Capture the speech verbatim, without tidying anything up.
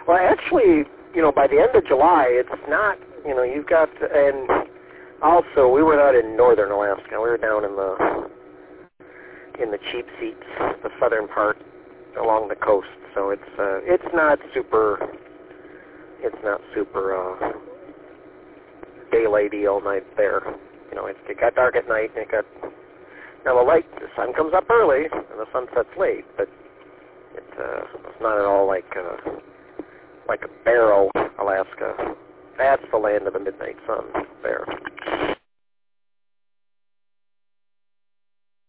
Well, actually, you know, by the end of July, it's not, you know, you've got, and also we were not in northern Alaska. We were down in the in the cheap seats, the southern part along the coast. So it's uh, it's not super, it's not super uh, daylighty all night there. You know, it, it got dark at night, and it got, now the light, the sun comes up early, and the sun sets late, but it, uh, it's not at all like uh, like a Barrow, Alaska. That's the land of the midnight sun there.